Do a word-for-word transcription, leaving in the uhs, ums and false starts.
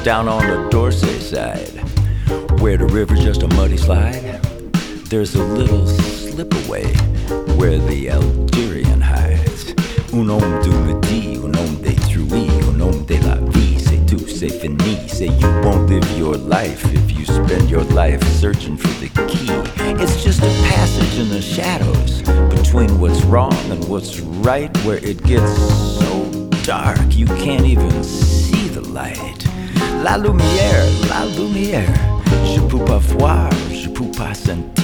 down on the Dorsey side, where the river's just a muddy slide, there's a little slip away where the Algerian hides. Un homme du midi, un homme détruit, un homme de la vie, c'est tout, c'est fini. Say you won't live your life if you spend your life searching for the key. It's just a passage in the shadows between what's wrong and what's right, where it gets so dark you can't even see the light. La lumière, la lumière, je peux pas voir, je peux pas sentir.